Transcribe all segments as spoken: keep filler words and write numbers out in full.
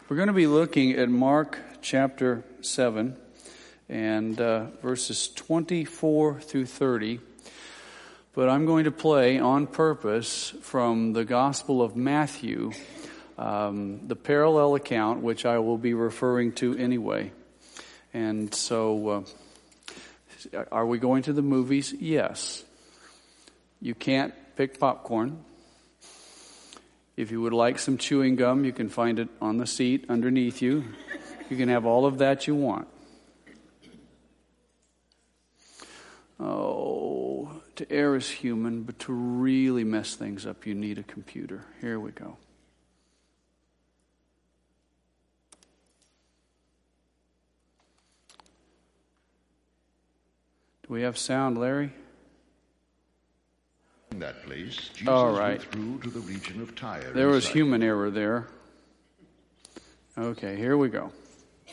We're going to be looking at Mark chapter seven and uh, verses twenty-four through thirty. But I'm going to play on purpose from the Gospel of Matthew, um, the parallel account, which I will be referring to anyway. And so, uh, are we going to the movies? Yes. You can't pick popcorn. If you would like some chewing gum, you can find it on the seat underneath you. You can have all of that you want. Oh, to err is human, but to really mess things up, you need a computer. Here we go. Do we have sound, Larry? In that place, Jesus All right. withdrew to the region of Tyre. There was Sidon. human error there. Okay, here we go.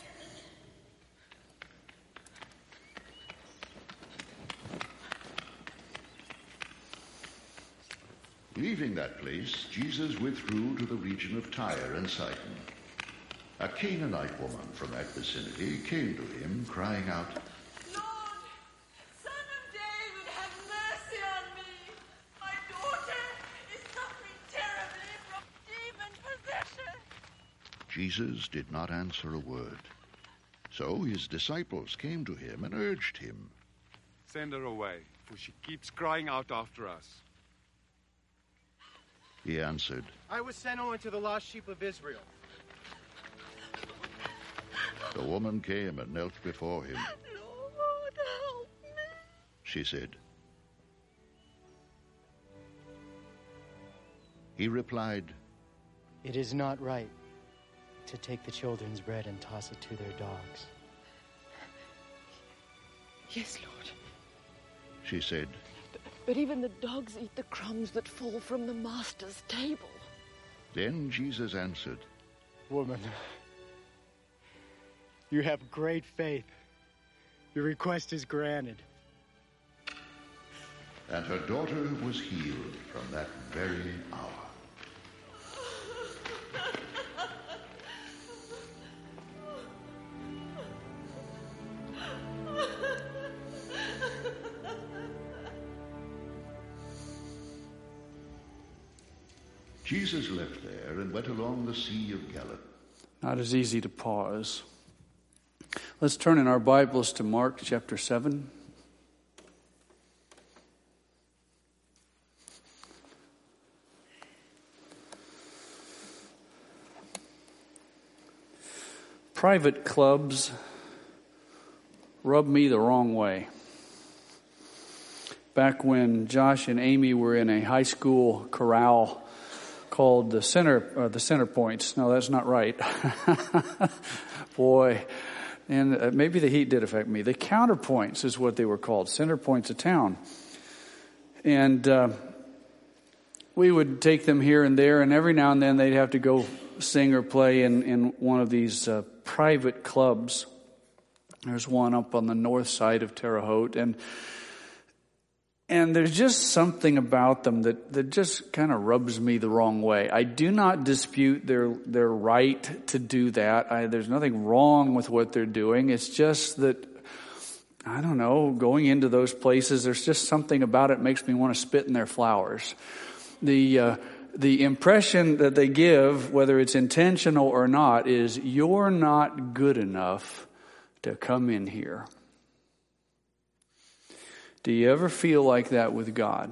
Leaving that place, Jesus withdrew to the region of Tyre and Sidon. A Canaanite woman from that vicinity came to him, crying out, Lord, Son of David, have mercy on me. My daughter is suffering terribly from demon possession. Jesus did not answer a word. So his disciples came to him and urged him. Send her away, for she keeps crying out after us. He answered, I was sent only to the lost sheep of Israel. The woman came and knelt before him. Lord, help me. She said. He replied, It is not right to take the children's bread and toss it to their dogs. Yes, Lord. She said, But even the dogs eat the crumbs that fall from the master's table. Then Jesus answered, Woman, you have great faith. Your request is granted. and her daughter was healed from that very hour. Jesus left there and went along the Sea of Galilee. Not as easy to pause. Let's turn in our Bibles to Mark chapter seven. Private clubs rub me the wrong way. Back when Josh and Amy were in a high school chorale called the Center, uh, the Center Points. No, that's not right. Boy, and uh, maybe the heat did affect me. The Counterpoints is what they were called, Center Points of town. And uh, we would take them here and there, and every now and then they'd have to go sing or play in, in one of these uh, private clubs. There's one up on the north side of Terre Haute, and And there's just something about them that, that just kind of rubs me the wrong way. I do not dispute their their right to do that. I, there's nothing wrong with what they're doing. It's just that, I don't know, going into those places, there's just something about it makes me want to spit in their flowers. The uh, the impression that they give, whether it's intentional or not, is you're not good enough to come in here. Do you ever feel like that with God?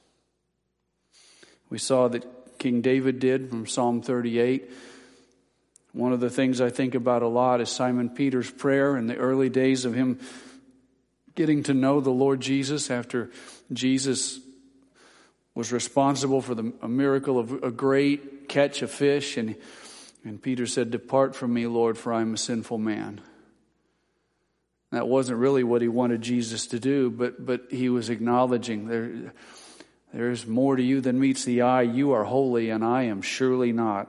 We saw that King David did from Psalm thirty-eight. One of the things I think about a lot is Simon Peter's prayer in the early days of him getting to know the Lord Jesus after Jesus was responsible for the, a miracle of a great catch of fish. And, and Peter said, "Depart from me, Lord, for I am a sinful man." That wasn't really what he wanted Jesus to do, but but he was acknowledging there, there's more to you than meets the eye. You are holy, and I am surely not.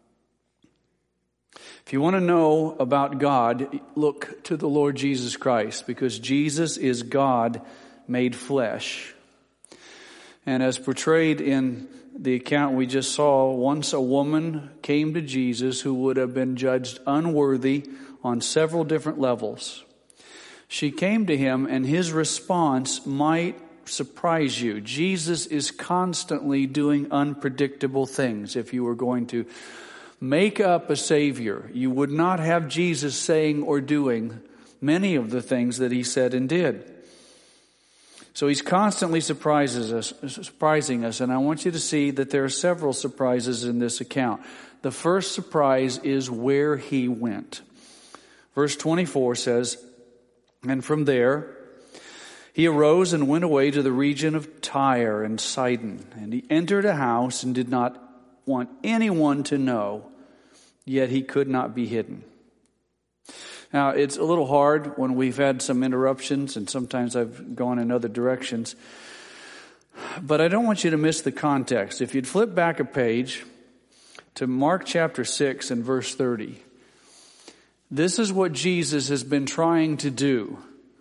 If you want to know about God, look to the Lord Jesus Christ, because Jesus is God made flesh. And as portrayed in the account we just saw, once a woman came to Jesus who would have been judged unworthy on several different levels. She came to him, and his response might surprise you. Jesus is constantly doing unpredictable things. If you were going to make up a Savior, you would not have Jesus saying or doing many of the things that he said and did. So he's constantly surprises us, surprising us, and I want you to see that there are several surprises in this account. The first surprise is where he went. Verse twenty-four says, "And from there he arose and went away to the region of Tyre and Sidon. And he entered a house and did not want anyone to know, yet he could not be hidden." Now, it's a little hard when we've had some interruptions, and sometimes I've gone in other directions. But I don't want you to miss the context. If you'd flip back a page to Mark chapter six and verse thirty, this is what Jesus has been trying to do.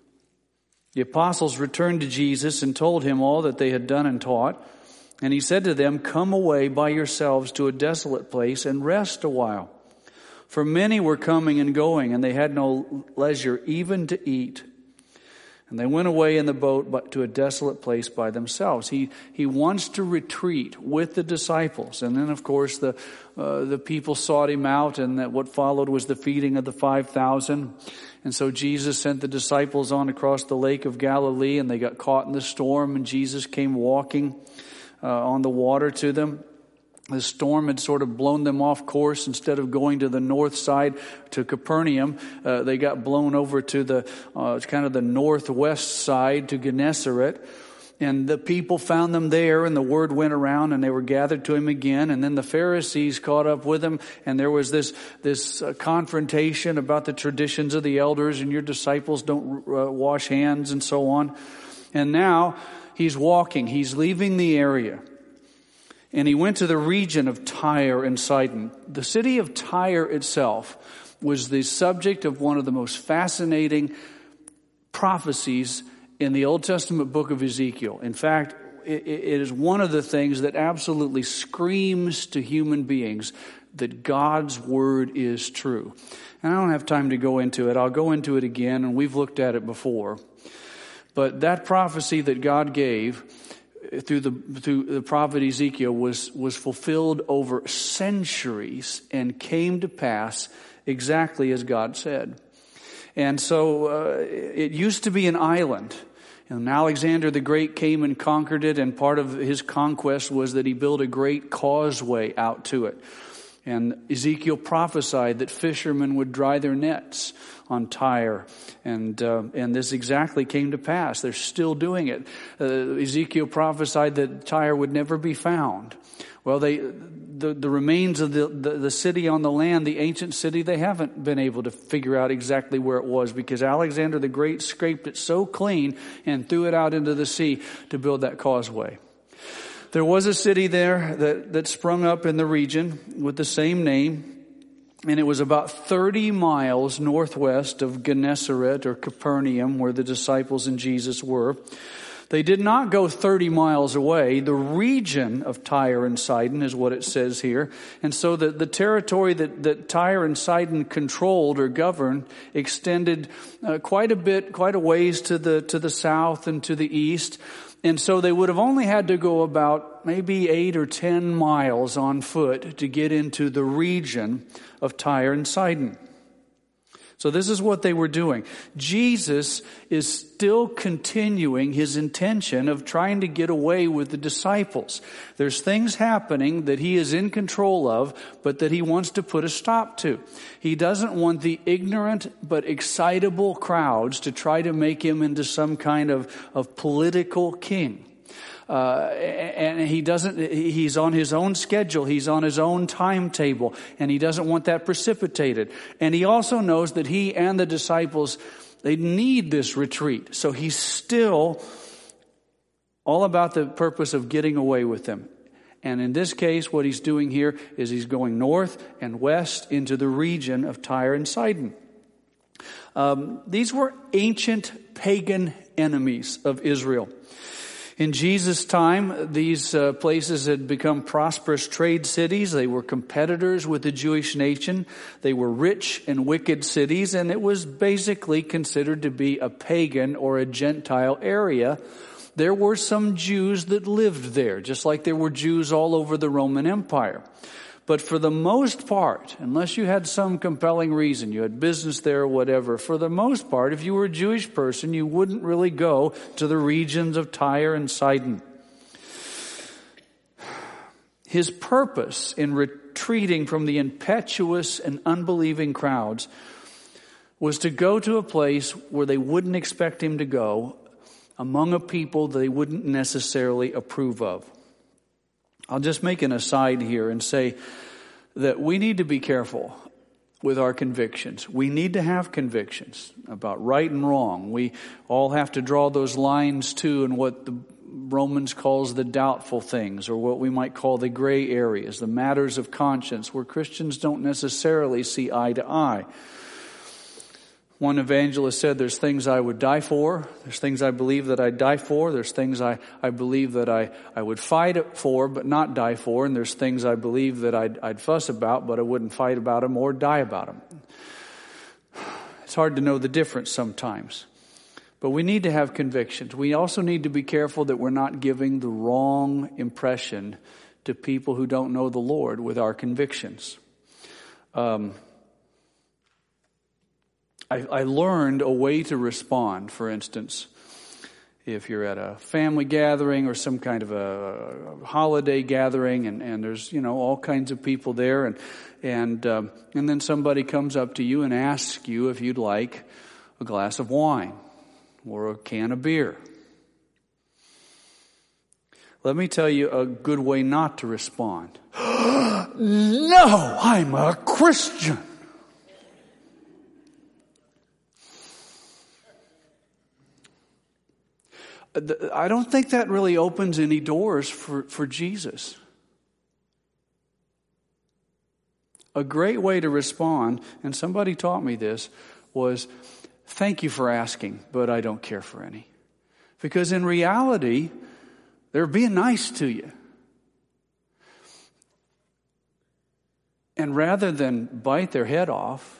The apostles returned to Jesus and told him all that they had done and taught. And he said to them, "Come away by yourselves to a desolate place and rest a while. For many were coming and going, and they had no leisure even to eat." And they went away in the boat but to a desolate place by themselves. He he wants to retreat with the disciples. And then, of course, the uh, the people sought him out, and that what followed was the feeding of the five thousand. And so Jesus sent the disciples on across the lake of Galilee, and they got caught in the storm, and Jesus came walking uh, on the water to them. The storm had sort of blown them off course. Instead of going to the north side to Capernaum, uh, they got blown over to the uh, kind of the northwest side to Gennesaret. And the people found them there, and the word went around, and they were gathered to him again. And then the Pharisees caught up with him, and there was this this uh, confrontation about the traditions of the elders, and your disciples don't uh, wash hands and so on. And now he's walking. He's leaving the area. And he went to the region of Tyre and Sidon. The city of Tyre itself was the subject of one of the most fascinating prophecies in the Old Testament book of Ezekiel. In fact, it, it is one of the things that absolutely screams to human beings that God's word is true. And I don't have time to go into it. I'll go into it again, and we've looked at it before. But that prophecy that God gave through the through the prophet Ezekiel was was fulfilled over centuries and came to pass exactly as God said. And so uh, it used to be an island. And Alexander the Great came and conquered it, and part of his conquest was that he built a great causeway out to it. And Ezekiel prophesied that fishermen would dry their nets on Tyre, and uh, and this exactly came to pass. They're still doing it. Uh, Ezekiel prophesied that Tyre would never be found. Well, they the, the remains of the, the, the city on the land, the ancient city, they haven't been able to figure out exactly where it was, because Alexander the Great scraped it so clean and threw it out into the sea to build that causeway. There was a city there that, that sprung up in the region with the same name, and it was about thirty miles northwest of Gennesaret or Capernaum, where the disciples and Jesus were. They did not go thirty miles away. The region of Tyre and Sidon is what it says here. And so the, the territory that, that Tyre and Sidon controlled or governed extended uh, quite a bit, quite a ways to the to the south and to the east. And so they would have only had to go about maybe eight or ten miles on foot to get into the region of Tyre and Sidon. So this is what they were doing. Jesus is still continuing his intention of trying to get away with the disciples. There's things happening that he is in control of, but that he wants to put a stop to. He doesn't want the ignorant but excitable crowds to try to make him into some kind of, of political king. Uh, and he doesn't, he's on his own schedule, he's on his own timetable, and he doesn't want that precipitated. And he also knows that he and the disciples, they need this retreat. So he's still all about the purpose of getting away with them. And in this case, what he's doing here is he's going north and west into the region of Tyre and Sidon. Um, these were ancient pagan enemies of Israel. In Jesus' time, these uh, places had become prosperous trade cities. They were competitors with the Jewish nation. They were rich and wicked cities, and it was basically considered to be a pagan or a Gentile area. There were some Jews that lived there, just like there were Jews all over the Roman Empire. But for the most part, unless you had some compelling reason, you had business there or whatever, for the most part, if you were a Jewish person, you wouldn't really go to the regions of Tyre and Sidon. His purpose in retreating from the impetuous and unbelieving crowds was to go to a place where they wouldn't expect him to go, among a people they wouldn't necessarily approve of. I'll just make an aside here and say that we need to be careful with our convictions. We need to have convictions about right and wrong. We all have to draw those lines too in what the Romans calls the doubtful things, or what we might call the gray areas, the matters of conscience, where Christians don't necessarily see eye to eye. One evangelist said, there's things I would die for. There's things I believe that I'd die for. There's things I, I believe that I, I would fight for but not die for. And there's things I believe that I'd, I'd fuss about but I wouldn't fight about them or die about them. It's hard to know the difference sometimes. But we need to have convictions. We also need to be careful that we're not giving the wrong impression to people who don't know the Lord with our convictions. Um... I, I learned a way to respond. For instance, if you're at a family gathering or some kind of a holiday gathering, and, and there's, you know, all kinds of people there, and and um, and then somebody comes up to you and asks you if you'd like a glass of wine or a can of beer. Let me tell you a good way not to respond. No, I'm a Christian. I don't think that really opens any doors for, for Jesus. A great way to respond, and somebody taught me this, was, thank you for asking, but I don't care for any. Because in reality, they're being nice to you. And rather than bite their head off,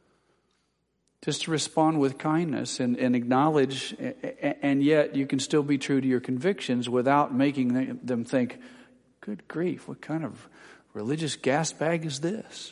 just to respond with kindness and, and acknowledge, and yet you can still be true to your convictions without making them think, good grief, what kind of religious gas bag is this?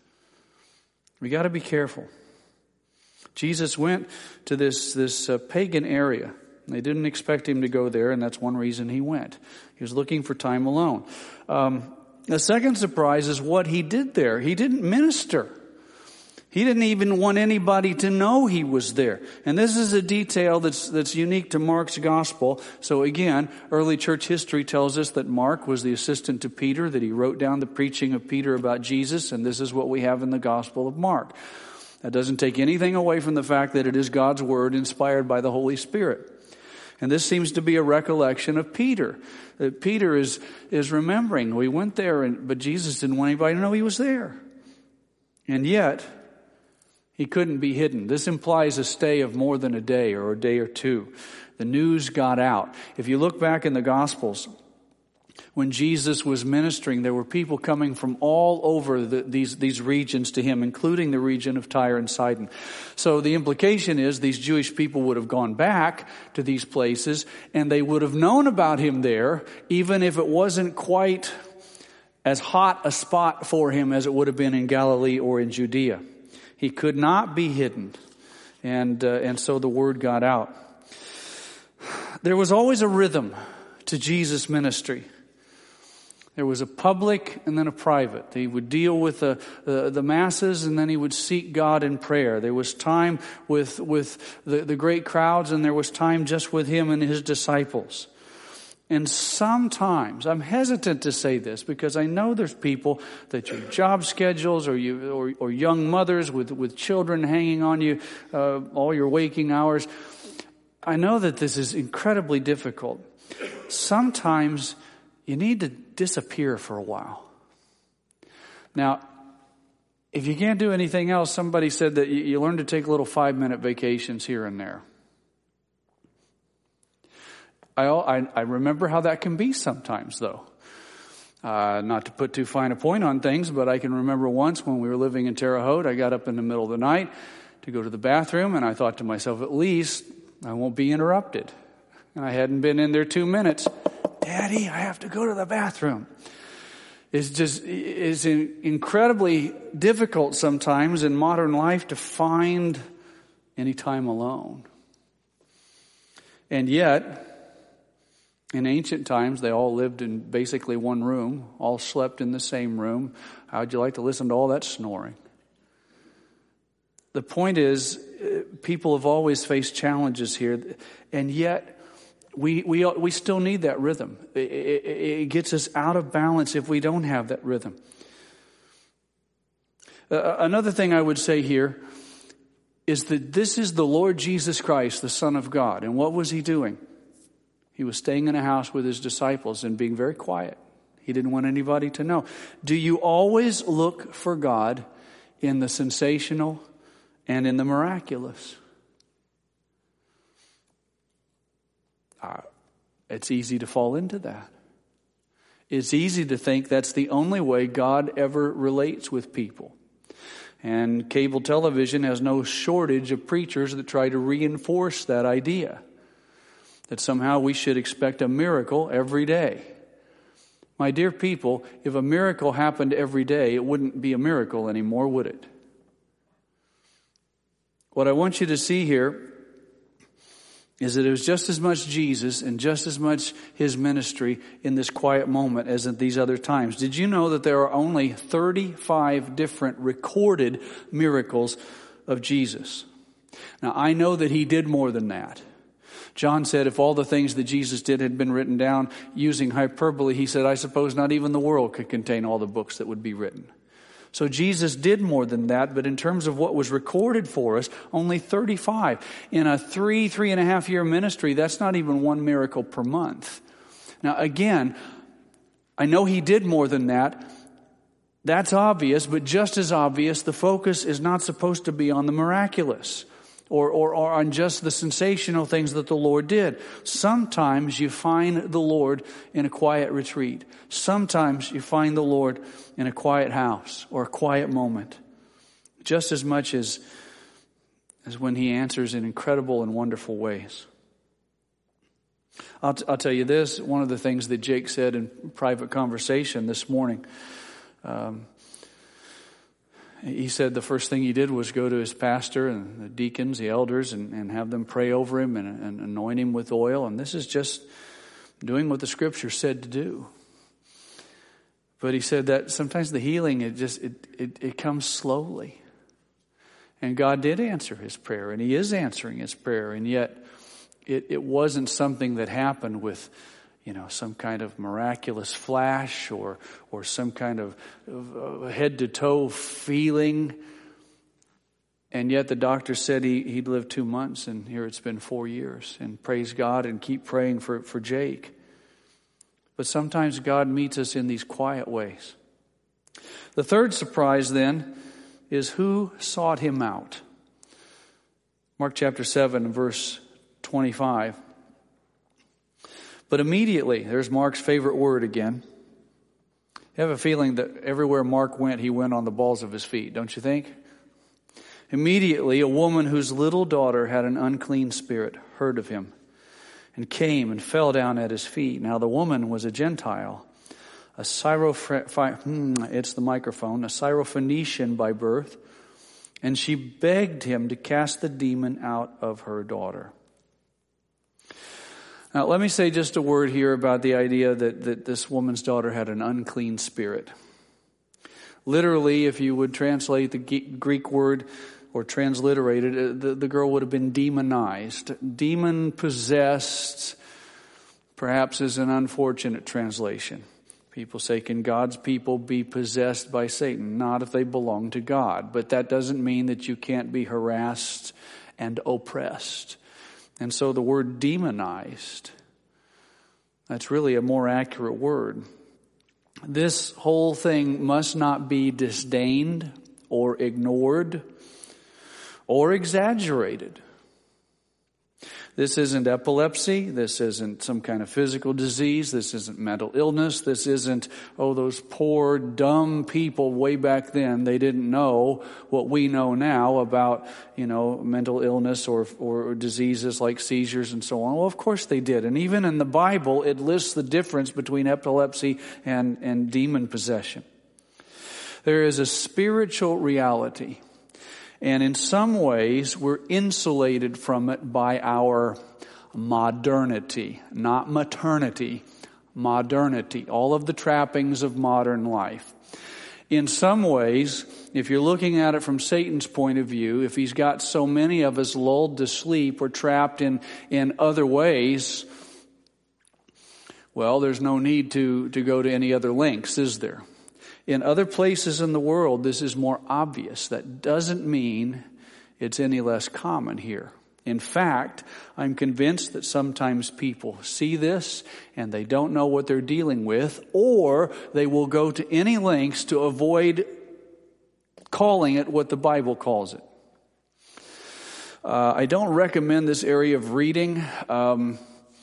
We got to be careful. Jesus went to this, this uh, pagan area. They didn't expect him to go there, and that's one reason he went. He was looking for time alone. Um, the second surprise is what he did there. He didn't minister. He didn't even want anybody to know he was there. And this is a detail that's that's unique to Mark's gospel. So again, early church history tells us that Mark was the assistant to Peter, that he wrote down the preaching of Peter about Jesus, and this is what we have in the Gospel of Mark. That doesn't take anything away from the fact that it is God's word inspired by the Holy Spirit. And this seems to be a recollection of Peter. That Peter is is remembering, we went there, and but Jesus didn't want anybody to know he was there. And yet, he couldn't be hidden. This implies a stay of more than a day or a day or two. The news got out. If you look back in the Gospels, when Jesus was ministering, there were people coming from all over the, these, these regions to him, including the region of Tyre and Sidon. So the implication is these Jewish people would have gone back to these places, and they would have known about him there, even if it wasn't quite as hot a spot for him as it would have been in Galilee or in Judea. He could not be hidden. And, uh, and so the word got out. There was always a rhythm to Jesus' ministry. There was a public and then a private. He would deal with the, the, the masses, and then he would seek God in prayer. There was time with, with the, the great crowds, and there was time just with him and his disciples. And sometimes, I'm hesitant to say this because I know there's people that your job schedules or you or, or young mothers with, with children hanging on you uh, all your waking hours. I know that this is incredibly difficult. Sometimes you need to disappear for a while. Now, if you can't do anything else, somebody said that you, you learn to take little five-minute vacations here and there. I, I, I remember how that can be sometimes, though. Uh, not to put too fine a point on things, but I can remember once when we were living in Terre Haute, I got up in the middle of the night to go to the bathroom, and I thought to myself, at least I won't be interrupted. And I hadn't been in there two minutes. Daddy, I have to go to the bathroom. It's just, it's incredibly difficult sometimes in modern life to find any time alone. And yet, in ancient times, they all lived in basically one room, all slept in the same room. How'd you like to listen to all that snoring? The point is, people have always faced challenges here, and yet we we we still need that rhythm. It, it, it gets us out of balance if we don't have that rhythm. Uh, another thing I would say here is that this is the Lord Jesus Christ, the Son of God. And what was he doing? He was staying in a house with his disciples and being very quiet. He didn't want anybody to know. Do you always look for God in the sensational and in the miraculous? Uh, it's easy to fall into that. It's easy to think that's the only way God ever relates with people. And cable television has no shortage of preachers that try to reinforce that idea, that somehow we should expect a miracle every day. My dear people, if a miracle happened every day, it wouldn't be a miracle anymore, would it? What I want you to see here is that it was just as much Jesus and just as much his ministry in this quiet moment as in these other times. Did you know that there are only thirty-five different recorded miracles of Jesus? Now, I know that he did more than that. John said if all the things that Jesus did had been written down using hyperbole, he said, I suppose not even the world could contain all the books that would be written. So Jesus did more than that, but in terms of what was recorded for us, only thirty-five. In a three, three and a half year ministry, that's not even one miracle per month. Now again, I know he did more than that. That's obvious, but just as obvious, the focus is not supposed to be on the miraculous or, or, or on just the sensational things that the Lord did. Sometimes you find the Lord in a quiet retreat. Sometimes you find the Lord in a quiet house or a quiet moment. Just as much as, as when he answers in incredible and wonderful ways. I'll, t- I'll tell you this, one of the things that Jake said in private conversation this morning, um, he said the first thing he did was go to his pastor and the deacons, the elders, and, and have them pray over him and, and anoint him with oil. And this is just doing what the scripture said to do. But he said that sometimes the healing, it just, it, it, it comes slowly. And God did answer his prayer, and he is answering his prayer. And yet it, it wasn't something that happened with, you know, some kind of miraculous flash or or some kind of, of head to toe feeling. And yet the doctor said he, he'd live two months, and here it's been four years. And praise God and keep praying for, for Jake. But sometimes God meets us in these quiet ways. The third surprise then is who sought him out. Mark chapter seven, verse twenty-five. But immediately, there's Mark's favorite word again. I have a feeling that everywhere Mark went, he went on the balls of his feet, don't you think? Immediately, a woman whose little daughter had an unclean spirit heard of him and came and fell down at his feet. Now the woman was a Gentile, a Syroph- hmm, it's the microphone, a Syrophoenician by birth, and she begged him to cast the demon out of her daughter. Now, let me say just a word here about the idea that, that this woman's daughter had an unclean spirit. Literally, if you would translate the Greek word or transliterate it, the, the girl would have been demonized. Demon-possessed, perhaps, is an unfortunate translation. People say, can God's people be possessed by Satan? Not if they belong to God. But that doesn't mean that you can't be harassed and oppressed. And so the word demonized, that's really a more accurate word. This whole thing must not be disdained or ignored or exaggerated. This isn't epilepsy. This isn't some kind of physical disease. This isn't mental illness. This isn't, oh, those poor, dumb people way back then. They didn't know what we know now about, you know, mental illness or, or diseases like seizures and so on. Well, of course they did. And even in the Bible, it lists the difference between epilepsy and, and demon possession. There is a spiritual reality. And in some ways, we're insulated from it by our modernity, not maternity, modernity, all of the trappings of modern life. In some ways, if you're looking at it from Satan's point of view, if he's got so many of us lulled to sleep or trapped in, in other ways, well, there's no need to, to go to any other lengths, is there? In other places in the world, this is more obvious. That doesn't mean it's any less common here. In fact, I'm convinced that sometimes people see this and they don't know what they're dealing with, or they will go to any lengths to avoid calling it what the Bible calls it. Uh, I don't recommend this area of reading, um,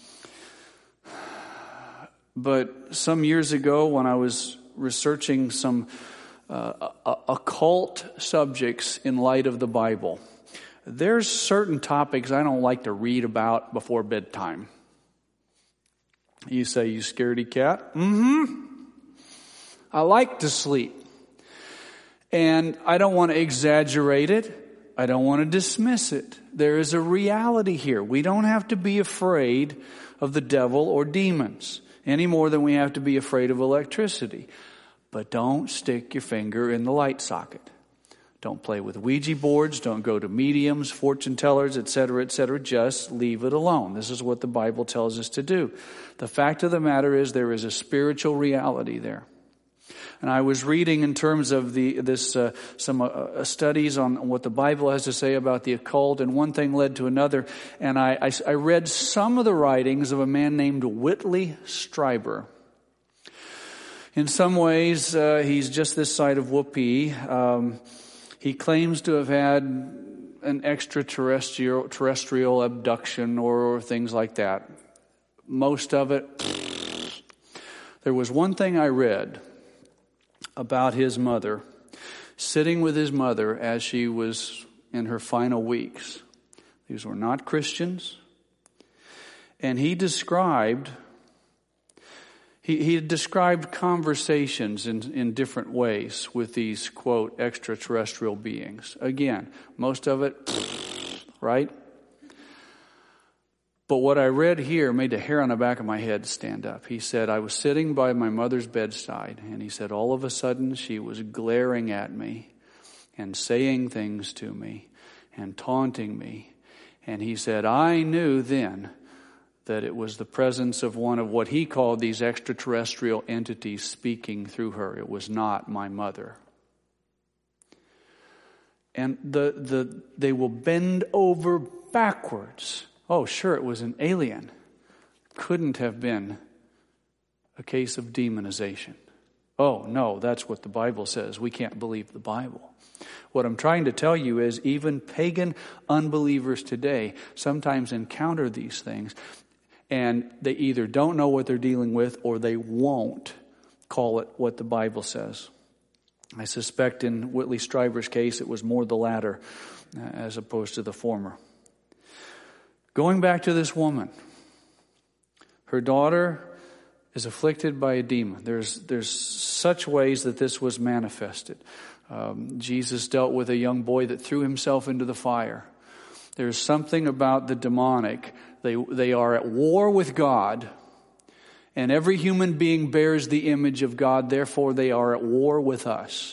but some years ago when I was researching some uh, occult subjects in light of the Bible, there's certain topics I don't like to read about before bedtime. You say, you scaredy cat? Mm-hmm. I like to sleep. And I don't want to exaggerate it. I don't want to dismiss it. There is a reality here. We don't have to be afraid of the devil or demons any more than we have to be afraid of electricity. But don't stick your finger in the light socket. Don't play with Ouija boards. Don't go to mediums, fortune tellers, et cetera, et cetera. Just leave it alone. This is what the Bible tells us to do. The fact of the matter is there is a spiritual reality there. And I was reading in terms of the this uh, some uh, studies on what the Bible has to say about the occult, and one thing led to another. And I, I, I read some of the writings of a man named Whitley Strieber. In some ways, uh, he's just this side of whoopee. Um, he claims to have had an extraterrestrial terrestrial abduction or, or things like that. Most of it. There was one thing I read about his mother, sitting with his mother as she was in her final weeks. These were not Christians. And he described, he, he described conversations in, in different ways with these, quote, extraterrestrial beings. Again, most of it, right? But what I read here made the hair on the back of my head stand up. He said, I was sitting by my mother's bedside, and he said, all of a sudden she was glaring at me and saying things to me and taunting me. And he said, I knew then that it was the presence of one of what he called these extraterrestrial entities speaking through her. It was not my mother. And the the they will bend over backwards. Oh, sure, it was an alien. Couldn't have been a case of demonization. Oh, no, that's what the Bible says. We can't believe the Bible. What I'm trying to tell you is even pagan unbelievers today sometimes encounter these things, and they either don't know what they're dealing with or they won't call it what the Bible says. I suspect in Whitley Strieber's case it was more the latter uh, as opposed to the former. Going back to this woman, her daughter is afflicted by a demon. There's there's such ways that this was manifested. Um, Jesus dealt with a young boy that threw himself into the fire. There's something about the demonic. They they are at war with God, and every human being bears the image of God. Therefore, they are at war with us.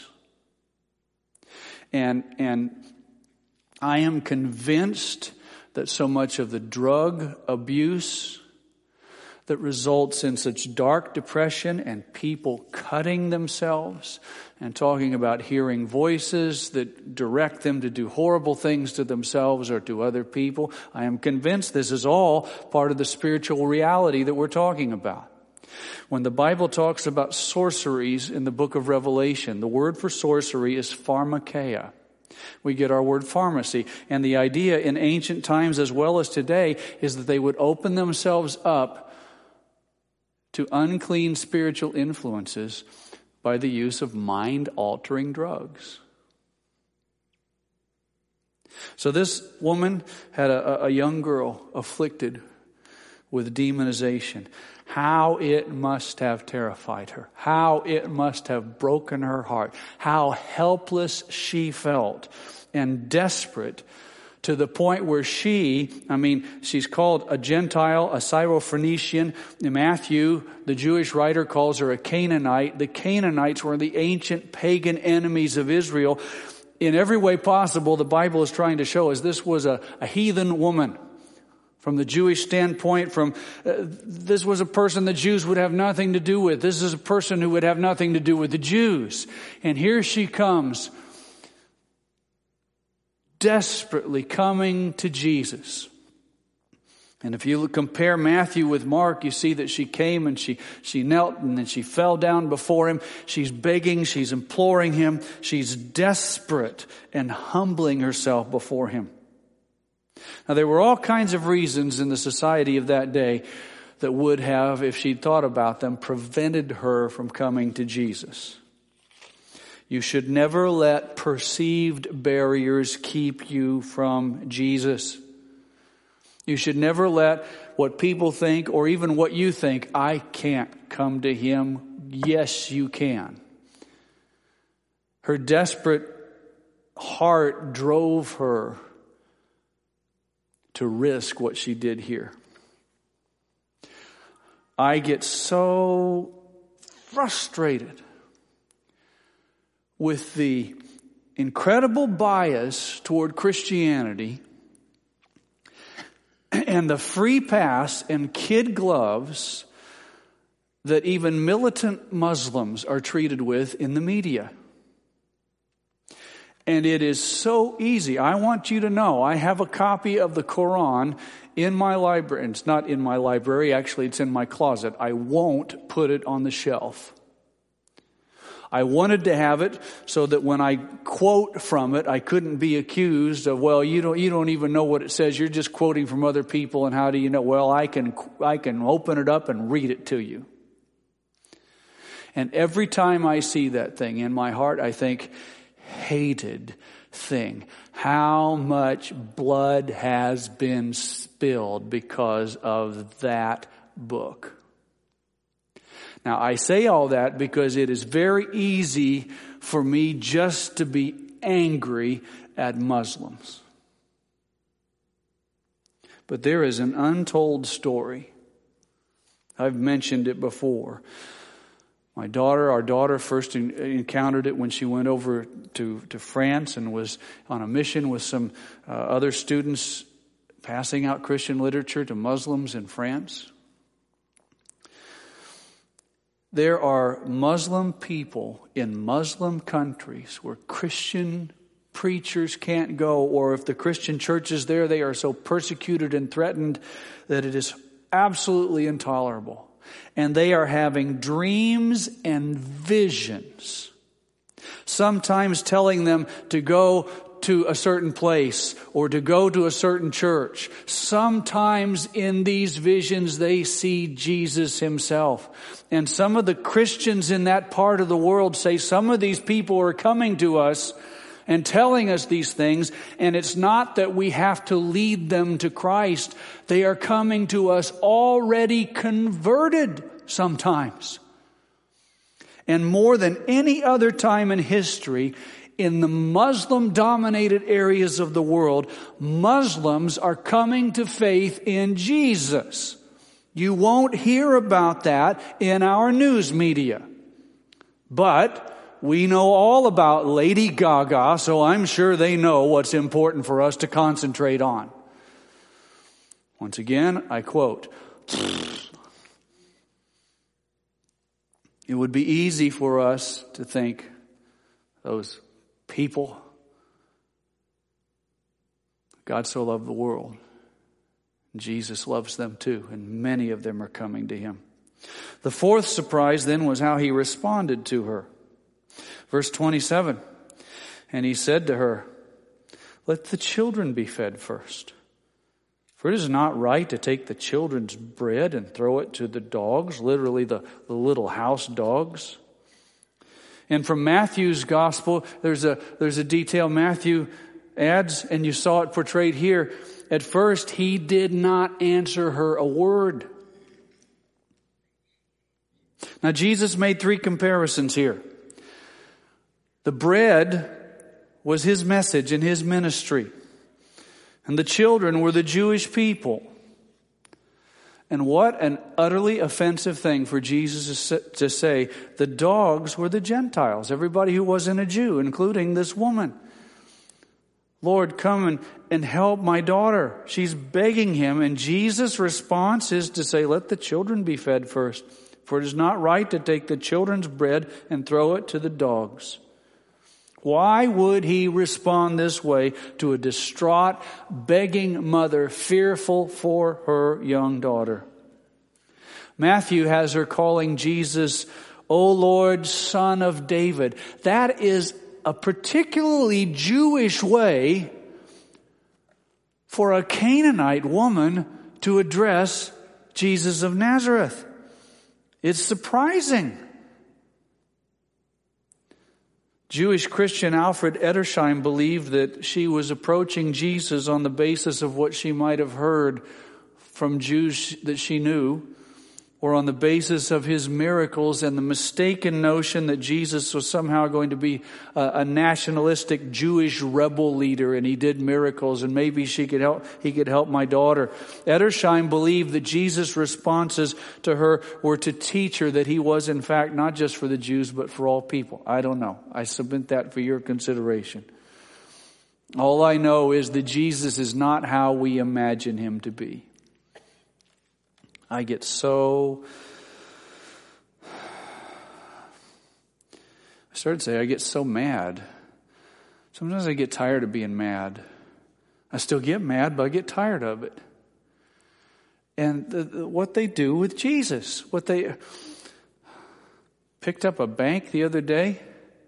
And and I am convinced that so much of the drug abuse that results in such dark depression and people cutting themselves and talking about hearing voices that direct them to do horrible things to themselves or to other people. I am convinced this is all part of the spiritual reality that we're talking about. When the Bible talks about sorceries in the book of Revelation, the word for sorcery is pharmakeia. We get our word pharmacy. And the idea in ancient times as well as today is that they would open themselves up to unclean spiritual influences by the use of mind-altering drugs. So this woman had a, a young girl afflicted with demonization. How it must have terrified her. How it must have broken her heart. How helpless she felt and desperate, to the point where she, I mean, she's called a Gentile, a Syrophoenician. Matthew, the Jewish writer, calls her a Canaanite. The Canaanites were the ancient pagan enemies of Israel. In every way possible, the Bible is trying to show us this was a, a heathen woman. From the Jewish standpoint, from uh, this was a person the Jews would have nothing to do with. This is a person who would have nothing to do with the Jews. And here she comes, desperately coming to Jesus. And if you compare Matthew with Mark, you see that she came and she, she knelt and then she fell down before him. She's begging, she's imploring him. She's desperate and humbling herself before him. Now, there were all kinds of reasons in the society of that day that would have, if she'd thought about them, prevented her from coming to Jesus. You should never let perceived barriers keep you from Jesus. You should never let what people think or even what you think, I can't come to him. Yes, you can. Her desperate heart drove her to risk what she did here. I get so frustrated with the incredible bias toward Christianity and the free pass and kid gloves that even militant Muslims are treated with in the media. And it is so easy. I want you to know, I have a copy of the Quran in my library. It's not in my library, actually it's in my closet. I won't put it on the shelf. I wanted to have it so that when I quote from it, I couldn't be accused of, well, you don't, you don't even know what it says. You're just quoting from other people, and how do you know? Well, I can, I can open it up and read it to you. And every time I see that thing in my heart, I think, hated thing. How much blood has been spilled because of that book? Now, I say all that because it is very easy for me just to be angry at Muslims. But there is an untold story. I've mentioned it before. My daughter, our daughter first encountered it when she went over to, to France and was on a mission with some uh, other students passing out Christian literature to Muslims in France. There are Muslim people in Muslim countries where Christian preachers can't go, or if the Christian church is there, they are so persecuted and threatened that it is absolutely intolerable. And they are having dreams and visions, sometimes telling them to go to a certain place or to go to a certain church. Sometimes in these visions they see Jesus himself. And some of the Christians in that part of the world say some of these people are coming to us and telling us these things, and it's not that we have to lead them to Christ. They are coming to us already converted sometimes. And more than any other time in history, in the Muslim-dominated areas of the world, Muslims are coming to faith in Jesus. You won't hear about that in our news media. But we know all about Lady Gaga, so I'm sure they know what's important for us to concentrate on. Once again, I quote, it would be easy for us to think those people, God so loved the world. Jesus loves them too, and many of them are coming to him. The fourth surprise then was how he responded to her. Verse twenty-seven, and he said to her, let the children be fed first. For it is not right to take the children's bread and throw it to the dogs, literally the, the little house dogs. And from Matthew's gospel, there's a, there's a detail Matthew adds, and you saw it portrayed here. At first, he did not answer her a word. Now, Jesus made three comparisons here. The bread was his message and his ministry. And the children were the Jewish people. And what an utterly offensive thing for Jesus to say. The dogs were the Gentiles, everybody who wasn't a Jew, including this woman. Lord, come and, and help my daughter. She's begging him. And Jesus' response is to say, let the children be fed first. For it is not right to take the children's bread and throw it to the dogs. Why would he respond this way to a distraught, begging mother, fearful for her young daughter? Matthew has her calling Jesus, O Lord, Son of David. That is a particularly Jewish way for a Canaanite woman to address Jesus of Nazareth. It's surprising. Jewish Christian Alfred Edersheim believed that she was approaching Jesus on the basis of what she might have heard from Jews that she knew, or on the basis of his miracles and the mistaken notion that Jesus was somehow going to be a, a nationalistic Jewish rebel leader and he did miracles and maybe she could help, he could help my daughter. Edersheim believed that Jesus' responses to her were to teach her that he was in fact not just for the Jews but for all people. I don't know. I submit that for your consideration. All I know is that Jesus is not how we imagine him to be. I get so, I started to say, I get so mad. Sometimes I get tired of being mad. I still get mad, but I get tired of it. And the, the, what they do with Jesus, what they picked up a bank the other day,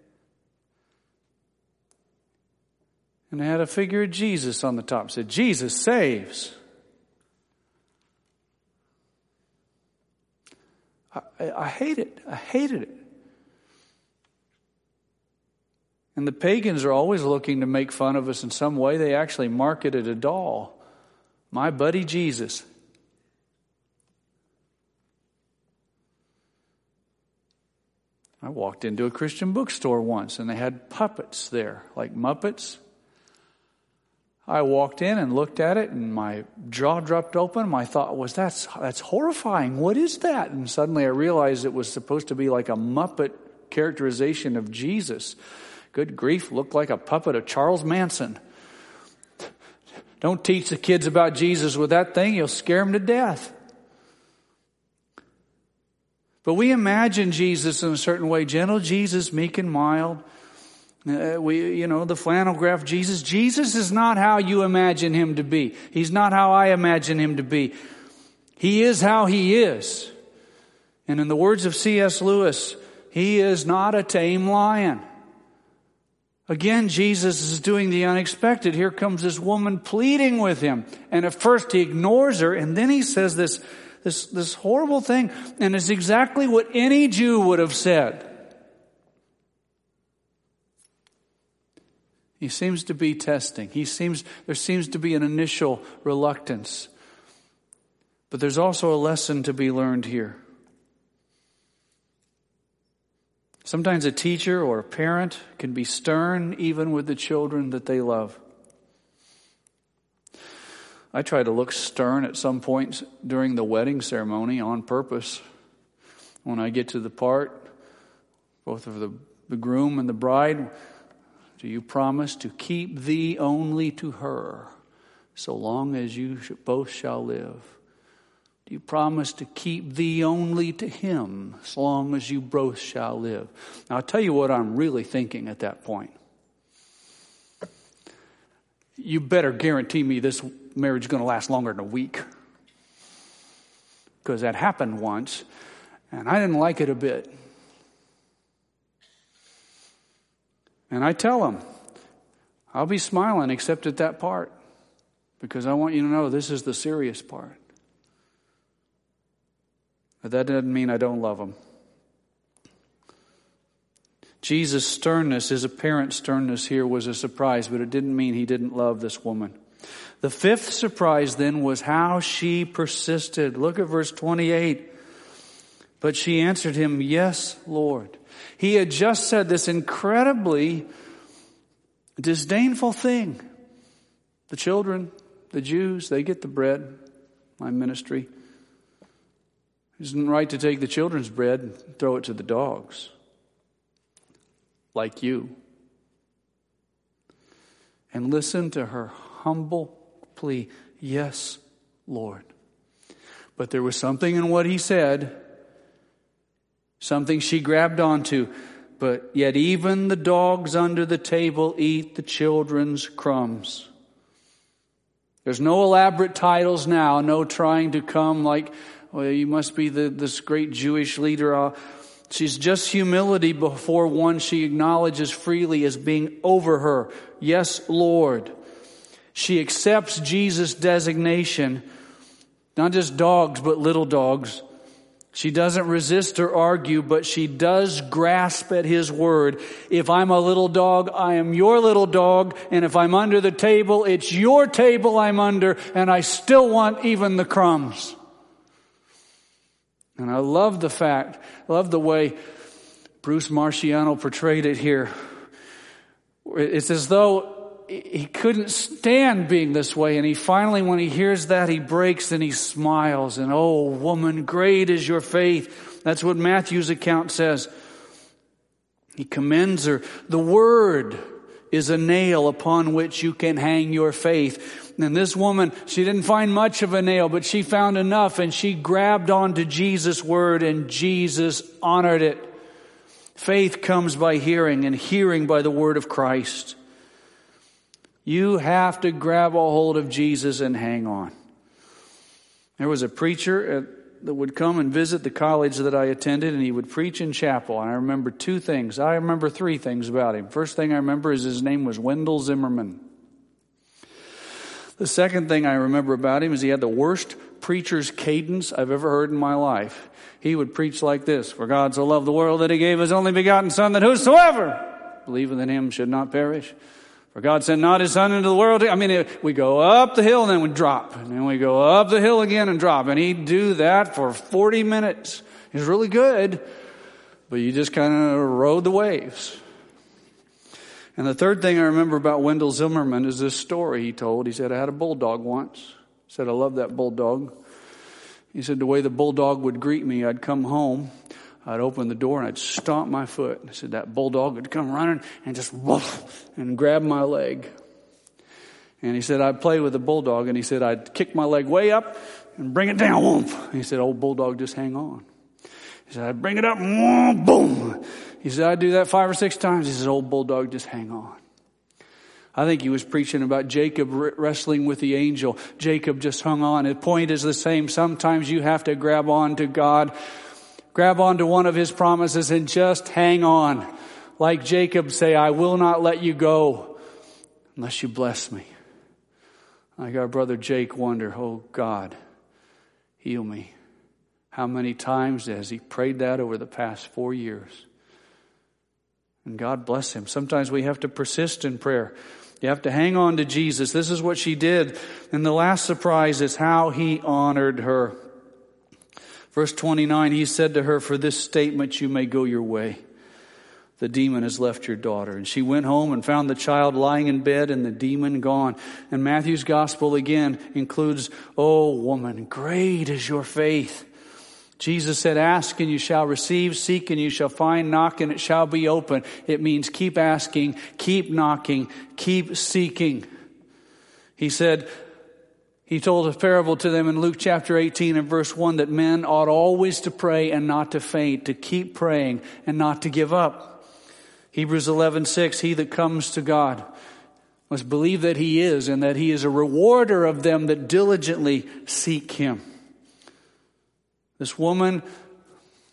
and they had a figure of Jesus on the top. It said, Jesus saves. I, I hate it. I hated it. And the pagans are always looking to make fun of us in some way. They actually marketed a doll. My buddy Jesus. I walked into a Christian bookstore once and they had puppets there, like Muppets. I walked in and looked at it and my jaw dropped open. My thought was, that's that's horrifying. What is that? And suddenly I realized it was supposed to be like a Muppet characterization of Jesus. Good grief, looked like a puppet of Charles Manson. Don't teach the kids about Jesus with that thing. You'll scare them to death. But we imagine Jesus in a certain way. Gentle Jesus, meek and mild. Uh, we, you know, the flannel graph Jesus. Jesus is not how you imagine him to be. He's not how I imagine him to be. He is how he is. And in the words of C S Lewis, he is not a tame lion. Again, Jesus is doing the unexpected. Here comes this woman pleading with him. And at first he ignores her, and then he says this, this, this horrible thing. And it's exactly what any Jew would have said. He seems to be testing. He seems, there seems to be an initial reluctance. But there's also a lesson to be learned here. Sometimes a teacher or a parent can be stern even with the children that they love. I try to look stern at some points during the wedding ceremony on purpose. When I get to the part, both of the, the groom and the bride, do you promise to keep thee only to her, so long as you both shall live? Do you promise to keep thee only to him, so long as you both shall live? Now, I'll tell you what I'm really thinking at that point. You better guarantee me this marriage is going to last longer than a week. Because that happened once, and I didn't like it a bit. And I tell them, I'll be smiling except at that part, because I want you to know this is the serious part. But that doesn't mean I don't love them. Jesus' sternness, his apparent sternness here, was a surprise, but it didn't mean he didn't love this woman. The fifth surprise then was how she persisted. Look at verse twenty-eight. But she answered him, "Yes, Lord." He had just said this incredibly disdainful thing. The children, the Jews, they get the bread. My ministry. It isn't right to take the children's bread and throw it to the dogs. Like you. And listen to her humble plea. "Yes, Lord." But there was something in what he said, something she grabbed onto. But yet even the dogs under the table eat the children's crumbs. There's no elaborate titles now, no trying to come like, well, you must be the, this great Jewish leader. Uh, she's just humility before one she acknowledges freely as being over her. "Yes, Lord." She accepts Jesus' designation, not just dogs, but little dogs. She doesn't resist or argue, but she does grasp at his word. If I'm a little dog, I am your little dog. And if I'm under the table, it's your table I'm under. And I still want even the crumbs. And I love the fact, love the way Bruce Marciano portrayed it here. It's as though he couldn't stand being this way. And he finally, when he hears that, he breaks and he smiles. And, "Oh, woman, great is your faith." That's what Matthew's account says. He commends her. The word is a nail upon which you can hang your faith. And this woman, she didn't find much of a nail, but she found enough, and she grabbed onto Jesus' word, and Jesus honored it. Faith comes by hearing, and hearing by the word of Christ. You have to grab a hold of Jesus and hang on. There was a preacher at, that would come and visit the college that I attended, and he would preach in chapel. And I remember two things. I remember three things about him. First thing I remember is his name was Wendell Zimmerman. The second thing I remember about him is he had the worst preacher's cadence I've ever heard in my life. He would preach like this: "For God so loved the world that he gave his only begotten Son, that whosoever believeth in him should not perish. For God sent not his Son into the world." I mean, we go up the hill and then we drop. And then we go up the hill again and drop. And he'd do that for forty minutes. It was really good. But you just kind of rode the waves. And the third thing I remember about Wendell Zimmerman is this story he told. He said, "I had a bulldog once." He said, "I love that bulldog." He said, "The way the bulldog would greet me, I'd come home. I'd open the door and I'd stomp my foot." He said that bulldog would come running and just woof and grab my leg. And he said I'd play with the bulldog, and he said I'd kick my leg way up and bring it down. Woof. He said, "Old bulldog, just hang on." He said I'd bring it up, and boom. He said I'd do that five or six times. He said, "Old bulldog, just hang on." I think he was preaching about Jacob wrestling with the angel. Jacob just hung on. The point is the same. Sometimes you have to grab on to God. Grab onto one of his promises and just hang on. Like Jacob, say, "I will not let you go unless you bless me." Like our brother Jake wondered, "Oh God, heal me." How many times has he prayed that over the past four years? And God bless him. Sometimes we have to persist in prayer. You have to hang on to Jesus. This is what she did. And the last surprise is how he honored her. Verse twenty-nine, he said to her, "For this statement you may go your way. The demon has left your daughter." And she went home and found the child lying in bed and the demon gone. And Matthew's gospel again includes, "Oh woman, great is your faith." Jesus said, "Ask and you shall receive, seek and you shall find, knock and it shall be open." It means keep asking, keep knocking, keep seeking. He said, He told a parable to them in Luke chapter eighteen and verse one that men ought always to pray and not to faint, to keep praying and not to give up. Hebrews eleven six, he that comes to God must believe that he is, and that he is a rewarder of them that diligently seek him. This woman,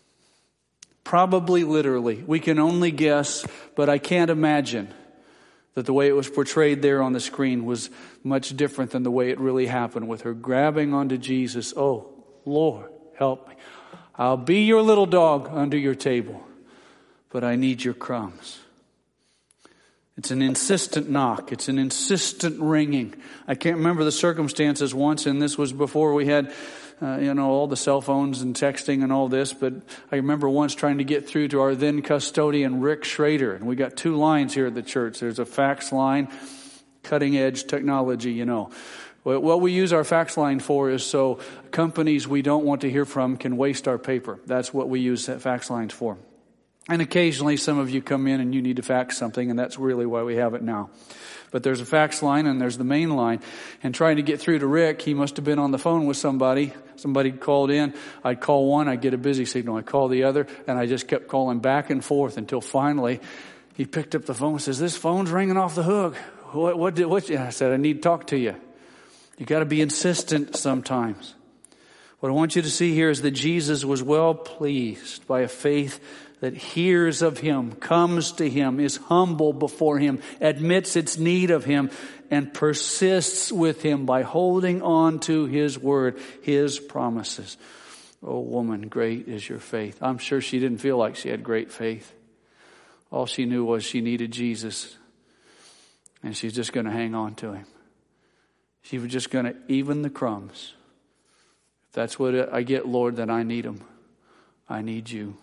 probably literally, we can only guess, but I can't imagine That the way it was portrayed there on the screen was much different than the way it really happened, with her grabbing onto Jesus. Oh, Lord, help me. I'll be your little dog under your table, but I need your crumbs. It's an insistent knock. It's an insistent ringing. I can't remember the circumstances once, and this was before we had, uh, you know, all the cell phones and texting and all this, but I remember once trying to get through to our then custodian, Rick Schrader, and we got two lines here at the church. There's a fax line, cutting edge technology, you know. What we use our fax line for is so companies we don't want to hear from can waste our paper. That's what we use fax lines for. And occasionally some of you come in and you need to fax something, and that's really why we have it now. But there's a fax line and there's the main line. And trying to get through to Rick, he must have been on the phone with somebody. Somebody called in. I'd call one, I'd get a busy signal. I'd call the other, and I just kept calling back and forth until finally he picked up the phone and says, "This phone's ringing off the hook. What, what did, what?" I said, "I need to talk to you." You got to be insistent sometimes. What I want you to see here is that Jesus was well pleased by a faith that hears of Him, comes to Him, is humble before Him, admits its need of Him, and persists with Him by holding on to His word, His promises. Oh, woman, great is your faith. I'm sure she didn't feel like she had great faith. All she knew was she needed Jesus, and she's just going to hang on to Him. She was just going to even the crumbs. If that's what I get, Lord, then I need them. I need you.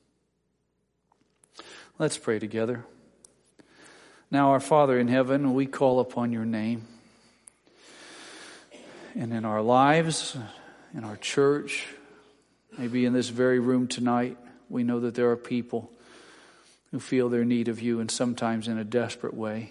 Let's pray together. Now, our Father in heaven, we call upon your name. And in our lives, in our church, maybe in this very room tonight, we know that there are people who feel their need of you, and sometimes in a desperate way.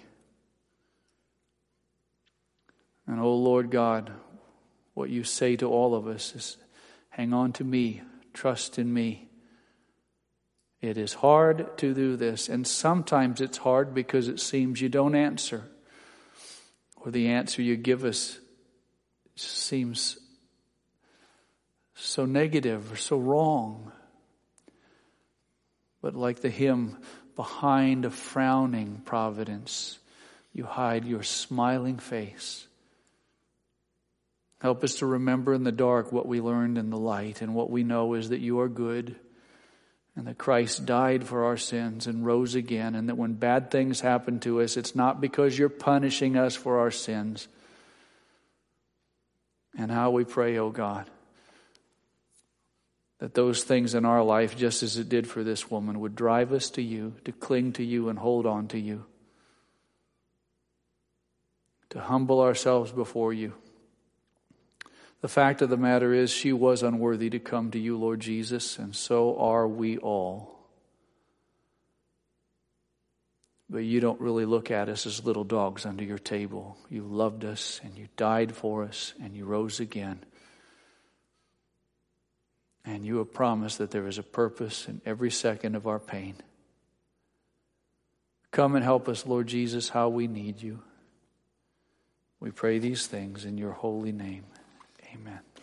And oh Lord God, what you say to all of us is, hang on to me, trust in me. It is hard to do this, and sometimes it's hard because it seems you don't answer, or the answer you give us seems so negative or so wrong. But like the hymn, behind a frowning providence, you hide your smiling face. Help us to remember in the dark what we learned in the light, and what we know is that you are good, and that Christ died for our sins and rose again, and that when bad things happen to us, it's not because you're punishing us for our sins. And how we pray, oh God, that those things in our life, just as it did for this woman, would drive us to you, to cling to you and hold on to you, to humble ourselves before you. The fact of the matter is, she was unworthy to come to you, Lord Jesus, and so are we all. But you don't really look at us as little dogs under your table. You loved us, and you died for us, and you rose again. And you have promised that there is a purpose in every second of our pain. Come and help us, Lord Jesus, how we need you. We pray these things in your holy name. Amen.